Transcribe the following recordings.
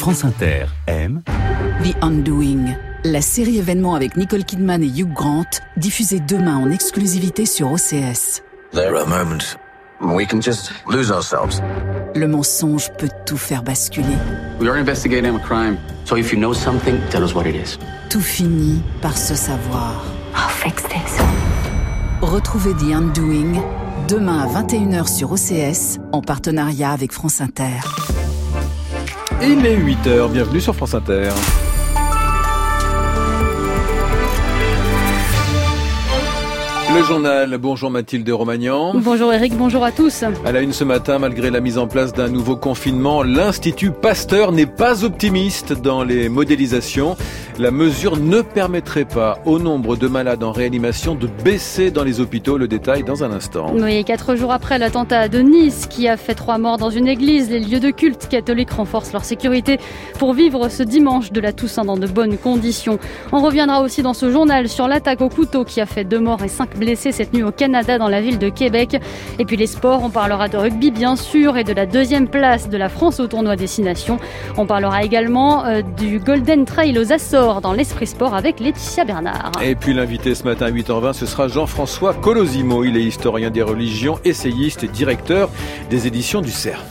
France Inter aime The Undoing, la série événement avec Nicole Kidman et Hugh Grant, diffusée demain en exclusivité sur OCS. There are moments we can just lose ourselves. Le mensonge peut tout faire basculer. We are investigating a crime, so if you know something, tell us what it is. Tout finit par se savoir. I'll fix this. Retrouvez The Undoing demain à 21h sur OCS en partenariat avec France Inter. Il est 8h, bienvenue sur France Inter. Le journal, bonjour Mathilde Romagnan. Bonjour Eric, bonjour à tous. À la une ce matin, malgré la mise en place d'un nouveau confinement, l'Institut Pasteur n'est pas optimiste dans les modélisations. La mesure ne permettrait pas au nombre de malades en réanimation de baisser dans les hôpitaux. Le détail dans un instant. Oui, 4 jours après l'attentat de Nice qui a fait 3 morts dans une église, les lieux de culte catholiques renforcent leur sécurité pour vivre ce dimanche de la Toussaint dans de bonnes conditions. On reviendra aussi dans ce journal sur l'attaque au couteau qui a fait 2 morts et 5 blessés cette nuit au Canada dans la ville de Québec. Et puis les sports, on parlera de rugby bien sûr et de la 2e place de la France au tournoi Destination. On parlera également du Golden Trail aux Açores dans l'Esprit Sport avec Laetitia Bernard. Et puis l'invité ce matin à 8h20, ce sera Jean-François Colosimo. Il est historien des religions, essayiste et directeur des éditions du Cerf.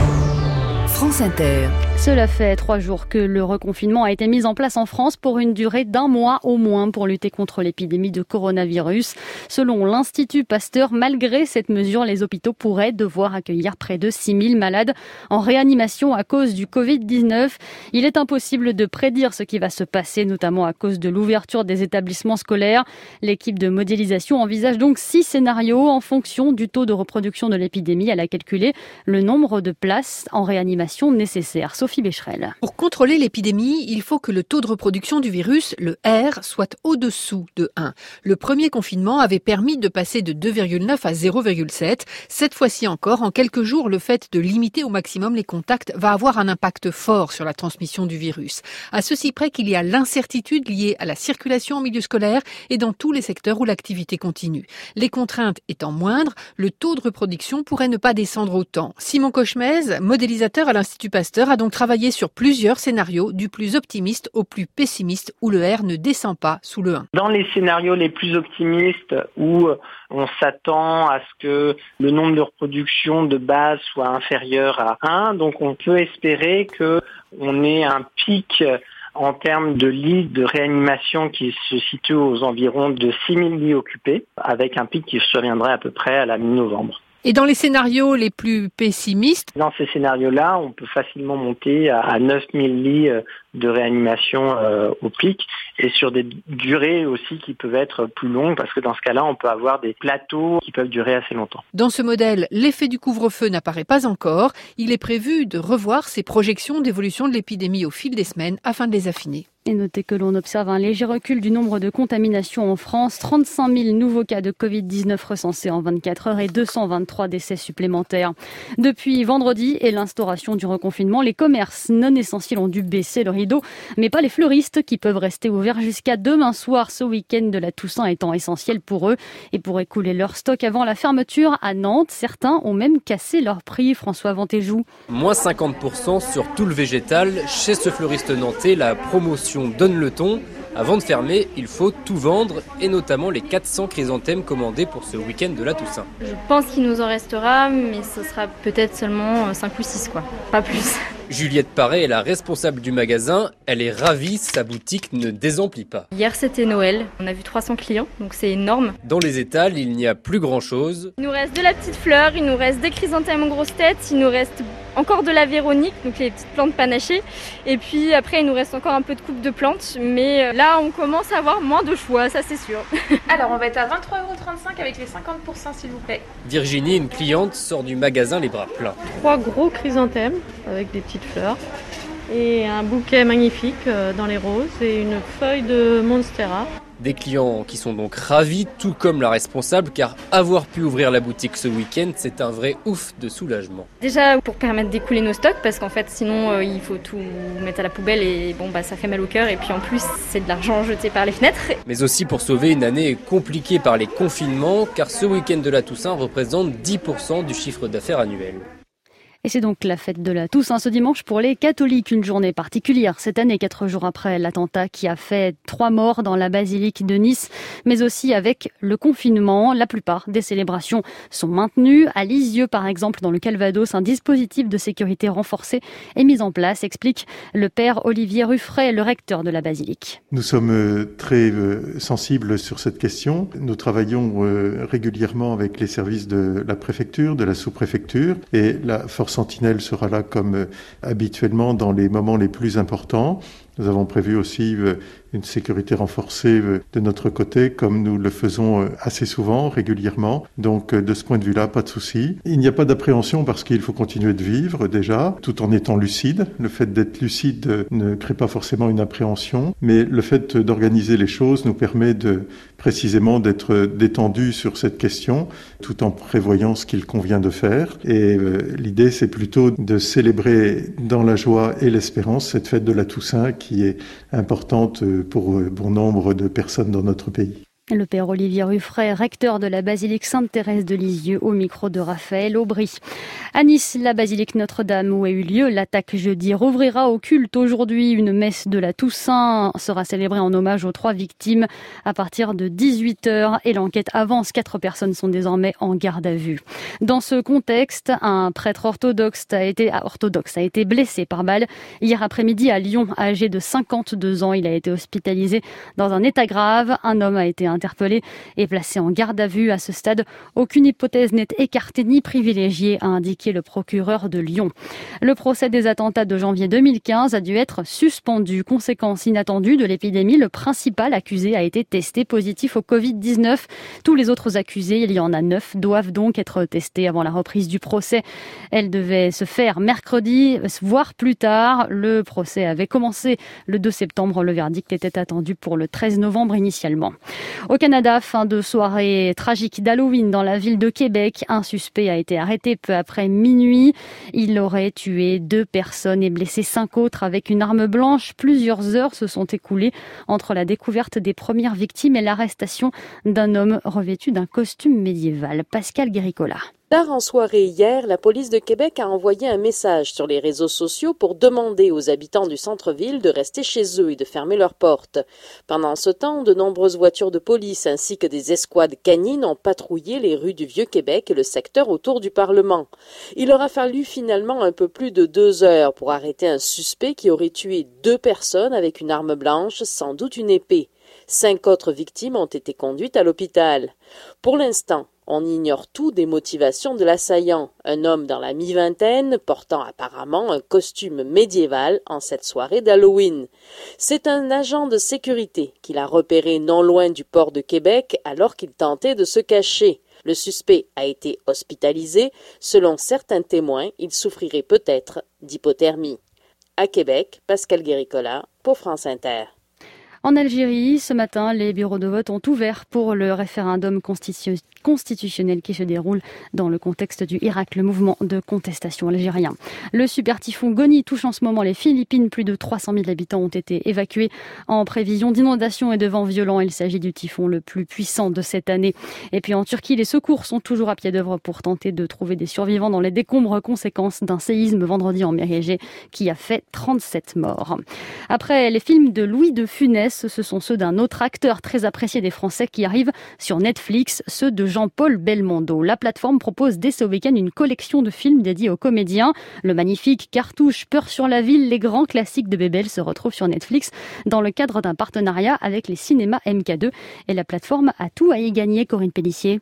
France Inter. Cela fait 3 jours que le reconfinement a été mis en place en France pour une durée d'1 mois au moins pour lutter contre l'épidémie de coronavirus. Selon l'Institut Pasteur, malgré cette mesure, les hôpitaux pourraient devoir accueillir près de 6000 malades en réanimation à cause du Covid-19. Il est impossible de prédire ce qui va se passer, notamment à cause de l'ouverture des établissements scolaires. L'équipe de modélisation envisage donc 6 scénarios en fonction du taux de reproduction de l'épidémie. Elle a calculé le nombre de places en réanimation nécessaires. Sophie Becherel. Pour contrôler l'épidémie, il faut que le taux de reproduction du virus, le R, soit au-dessous de 1. Le premier confinement avait permis de passer de 2,9 à 0,7. Cette fois-ci encore, en quelques jours, le fait de limiter au maximum les contacts va avoir un impact fort sur la transmission du virus. À ceci près qu'il y a l'incertitude liée à la circulation en milieu scolaire et dans tous les secteurs où l'activité continue. Les contraintes étant moindres, le taux de reproduction pourrait ne pas descendre autant. Simon Cochemez, modélisateur à l'Institut Pasteur, a donc travaillé sur plusieurs scénarios, du plus optimiste au plus pessimiste, où le R ne descend pas sous le 1. Dans les scénarios les plus optimistes, où on s'attend à ce que le nombre de reproductions de base soit inférieur à 1, donc on peut espérer qu'on ait un pic en termes de lits de réanimation qui se situe aux environs de 6000 lits occupés, avec un pic qui surviendrait à peu près à la mi-novembre. Et dans les scénarios les plus pessimistes, dans ces scénarios-là, on peut facilement monter à 9000 lits de réanimation au pic et sur des durées aussi qui peuvent être plus longues parce que dans ce cas-là, on peut avoir des plateaux qui peuvent durer assez longtemps. Dans ce modèle, l'effet du couvre-feu n'apparaît pas encore. Il est prévu de revoir ces projections d'évolution de l'épidémie au fil des semaines afin de les affiner. Et notez que l'on observe un léger recul du nombre de contaminations en France. 35 000 nouveaux cas de Covid-19 recensés en 24 heures et 223 décès supplémentaires. Depuis vendredi et l'instauration du reconfinement, les commerces non essentiels ont dû baisser le rideau, mais pas les fleuristes qui peuvent rester ouverts jusqu'à demain soir, ce week-end de la Toussaint étant essentiel pour eux. Et pour écouler leur stock avant la fermeture, à Nantes, certains ont même cassé leur prix. François Ventéjou. Moins 50% sur tout le végétal. Chez ce fleuriste nantais, la promotion donne le ton. Avant de fermer, il faut tout vendre et notamment les 400 chrysanthèmes commandés pour ce week-end de la Toussaint. Je pense qu'il nous en restera, mais ce sera peut-être seulement 5 ou 6, pas plus. Juliette Paré est la responsable du magasin. Elle est ravie, sa boutique ne désemplit pas. Hier, c'était Noël. On a vu 300 clients, donc c'est énorme. Dans les étals, il n'y a plus grand-chose. Il nous reste de la petite fleur, il nous reste des chrysanthèmes en grosses têtes, il nous reste encore de la véronique, donc les petites plantes panachées. Et puis après, il nous reste encore un peu de coupe de plantes. Mais là, on commence à avoir moins de choix, ça c'est sûr. Alors, on va être à 23,35 € avec les 50% s'il vous plaît. Virginie, une cliente, sort du magasin les bras pleins. 3 gros chrysanthèmes avec des petites fleurs et un bouquet magnifique dans les roses et une feuille de monstera. Des clients qui sont donc ravis, tout comme la responsable, car avoir pu ouvrir la boutique ce week-end, c'est un vrai ouf de soulagement. Déjà pour permettre d'écouler nos stocks, parce qu'en fait sinon il faut tout mettre à la poubelle et ça fait mal au cœur et puis en plus c'est de l'argent jeté par les fenêtres. Mais aussi pour sauver une année compliquée par les confinements, car ce week-end de la Toussaint représente 10% du chiffre d'affaires annuel. Et c'est donc la fête de la Toussaint ce dimanche pour les catholiques, une journée particulière cette année, 4 jours après l'attentat qui a fait 3 morts dans la basilique de Nice, mais aussi avec le confinement. La plupart des célébrations sont maintenues. À Lisieux, par exemple, dans le Calvados, un dispositif de sécurité renforcé est mis en place, explique le père Olivier Ruffray, le recteur de la basilique. Nous sommes très sensibles sur cette question. Nous travaillons régulièrement avec les services de la préfecture, de la sous-préfecture, et la force Sentinelle sera là comme habituellement dans les moments les plus importants. Nous avons prévu aussi une sécurité renforcée de notre côté, comme nous le faisons assez souvent, régulièrement. Donc, de ce point de vue-là, pas de souci. Il n'y a pas d'appréhension parce qu'il faut continuer de vivre déjà, tout en étant lucide. Le fait d'être lucide ne crée pas forcément une appréhension, mais le fait d'organiser les choses nous permet précisément d'être détendu sur cette question, tout en prévoyant ce qu'il convient de faire. Et l'idée, c'est plutôt de célébrer dans la joie et l'espérance cette fête de la Toussaint qui est importante pour bon nombre de personnes dans notre pays. Le père Olivier Ruffray, recteur de la basilique Sainte-Thérèse de Lisieux, au micro de Raphaël Aubry. À Nice, la basilique Notre-Dame, où a eu lieu l'attaque jeudi, rouvrira au culte aujourd'hui. Une messe de la Toussaint sera célébrée en hommage aux 3 victimes à partir de 18h et l'enquête avance. 4 personnes sont désormais en garde à vue. Dans ce contexte, un prêtre orthodoxe a été blessé par balle hier après-midi à Lyon, âgé de 52 ans. Il a été hospitalisé dans un état grave. Un homme a été interpellé et placé en garde à vue. À ce stade, aucune hypothèse n'est écartée ni privilégiée, a indiqué le procureur de Lyon. Le procès des attentats de janvier 2015 a dû être suspendu. Conséquence inattendue de l'épidémie, le principal accusé a été testé positif au Covid-19. Tous les autres accusés, il y en a 9, doivent donc être testés avant la reprise du procès. Elle devait se faire mercredi, voire plus tard. Le procès avait commencé le 2 septembre. Le verdict était attendu pour le 13 novembre initialement. Au Canada, fin de soirée tragique d'Halloween dans la ville de Québec. Un suspect a été arrêté peu après minuit. Il aurait tué 2 personnes et blessé 5 autres avec une arme blanche. Plusieurs heures se sont écoulées entre la découverte des premières victimes et l'arrestation d'un homme revêtu d'un costume médiéval. Pascal Guéricola. Tard en soirée hier, la police de Québec a envoyé un message sur les réseaux sociaux pour demander aux habitants du centre-ville de rester chez eux et de fermer leurs portes. Pendant ce temps, de nombreuses voitures de police ainsi que des escouades canines ont patrouillé les rues du Vieux-Québec et le secteur autour du Parlement. Il aura fallu finalement un peu plus de 2 heures pour arrêter un suspect qui aurait tué 2 personnes avec une arme blanche, sans doute une épée. 5 autres victimes ont été conduites à l'hôpital. Pour l'instant, on ignore tout des motivations de l'assaillant, un homme dans la mi-vingtaine portant apparemment un costume médiéval en cette soirée d'Halloween. C'est un agent de sécurité qui l'a repéré non loin du port de Québec alors qu'il tentait de se cacher. Le suspect a été hospitalisé. Selon certains témoins, il souffrirait peut-être d'hypothermie. À Québec, Pascal Guéricola pour France Inter. En Algérie, ce matin, les bureaux de vote ont ouvert pour le référendum constitutionnel qui se déroule dans le contexte du Irak, le mouvement de contestation algérien. Le super typhon Goni touche en ce moment les Philippines. Plus de 300 000 habitants ont été évacués en prévision d'inondations et de vents violents. Il s'agit du typhon le plus puissant de cette année. Et puis en Turquie, les secours sont toujours à pied d'œuvre pour tenter de trouver des survivants dans les décombres conséquences d'un séisme vendredi en mer Égée qui a fait 37 morts. Après les films de Louis de Funès, ce sont ceux d'un autre acteur très apprécié des Français qui arrivent sur Netflix, ceux de Jean-Paul Belmondo. La plateforme propose dès ce week-end une collection de films dédiés aux comédiens. Le magnifique Cartouche, Peur sur la ville, les grands classiques de Bébel se retrouvent sur Netflix dans le cadre d'un partenariat avec les cinémas MK2. Et la plateforme a tout à y gagner, Corinne Pellissier.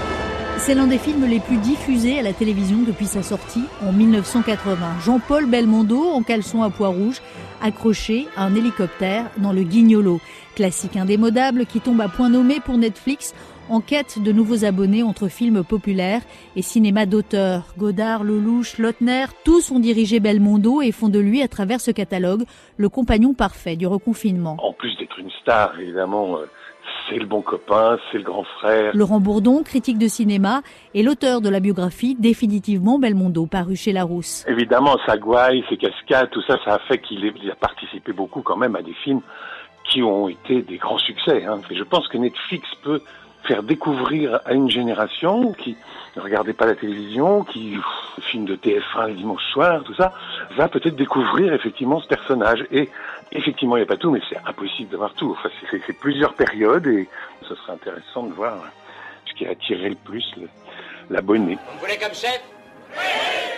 C'est l'un des films les plus diffusés à la télévision depuis sa sortie en 1980. Jean-Paul Belmondo en caleçon à pois rouges, accroché à un hélicoptère dans le Guignolo. Classique indémodable qui tombe à point nommé pour Netflix en quête de nouveaux abonnés entre films populaires et cinéma d'auteur. Godard, Lelouch, Lautner, tous ont dirigé Belmondo et font de lui, à travers ce catalogue, le compagnon parfait du reconfinement. En plus d'être une star, évidemment, c'est le bon copain, c'est le grand frère. Laurent Bourdon, critique de cinéma, est l'auteur de la biographie Définitivement Belmondo, paru chez Larousse. Évidemment, sa gouaille, ses cascades, tout ça, ça a fait qu'il a participé beaucoup quand même à des films qui ont été des grands succès. Et je pense que Netflix peut faire découvrir à une génération qui ne regardait pas la télévision, qui film de TF1 le dimanche soir, tout ça, va peut-être découvrir effectivement ce personnage. Et effectivement, il n'y a pas tout, mais c'est impossible d'avoir tout. Enfin, c'est plusieurs périodes et ce serait intéressant de voir ce qui a attiré le plus l'abonné. Vous me voulez comme chef ? Oui !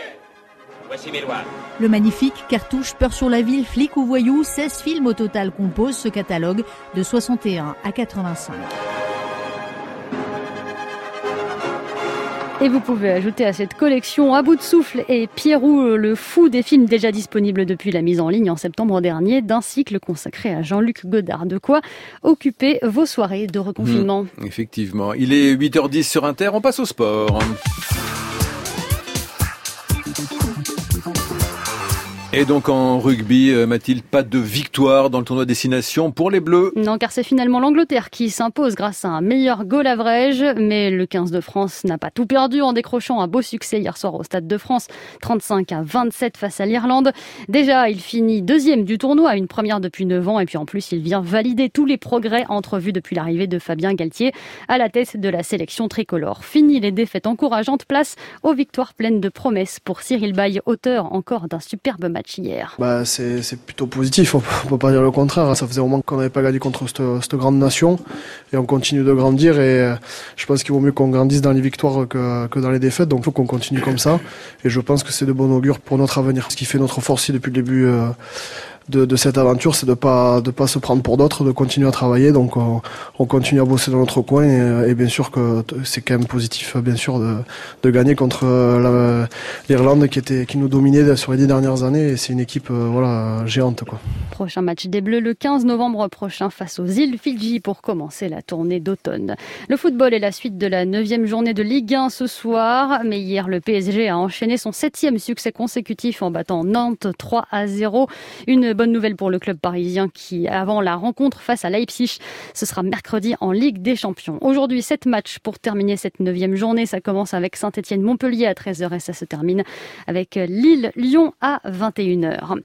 Voici mes lois. Le magnifique cartouche Peur sur la ville, flic ou voyou, 16 films au total composent ce catalogue de 61 à 85. Et vous pouvez ajouter à cette collection À bout de souffle et Pierrot le fou, des films déjà disponibles depuis la mise en ligne en septembre dernier d'un cycle consacré à Jean-Luc Godard. De quoi occuper vos soirées de reconfinement. Effectivement. Il est 8h10 sur Inter, on passe au sport. Et donc en rugby, Mathilde, pas de victoire dans le tournoi Destination pour les Bleus. Non, car c'est finalement l'Angleterre qui s'impose grâce à un meilleur goal average. Mais le 15 de France n'a pas tout perdu en décrochant un beau succès hier soir au Stade de France, 35-27 face à l'Irlande. Déjà, il finit deuxième du tournoi, une première depuis 9 ans. Et puis en plus, il vient valider tous les progrès entrevus depuis l'arrivée de Fabien Galtier à la tête de la sélection tricolore. Fini les défaites encourageantes, place aux victoires pleines de promesses pour Cyril Baille, auteur encore d'un superbe match hier. C'est plutôt positif, on peut pas dire le contraire. Ça faisait un moment qu'on n'avait pas gagné contre cette grande nation et on continue de grandir et je pense qu'il vaut mieux qu'on grandisse dans les victoires que dans les défaites, donc il faut qu'on continue comme ça et je pense que c'est de bon augure pour notre avenir. Ce qui fait notre force depuis le début de cette aventure, c'est de pas se prendre pour d'autres, de continuer à travailler. Donc on continue à bosser dans notre coin et bien sûr que c'est quand même positif, bien sûr, de gagner contre l'Irlande qui nous dominait sur les 10 dernières années. Et c'est une équipe géante, quoi. Prochain match des Bleus le 15 novembre prochain face aux îles Fidji pour commencer la tournée d'automne. Le football est la suite de la 9e journée de Ligue 1 ce soir. Mais hier, le PSG a enchaîné son 7e succès consécutif en battant Nantes 3-0. Une bonne nouvelle pour le club parisien qui, avant la rencontre face à Leipzig, ce sera mercredi en Ligue des Champions. Aujourd'hui, 7 matchs pour terminer cette 9e journée. Ça commence avec Saint-Étienne-Montpellier à 13h et ça se termine avec Lille-Lyon à 21h.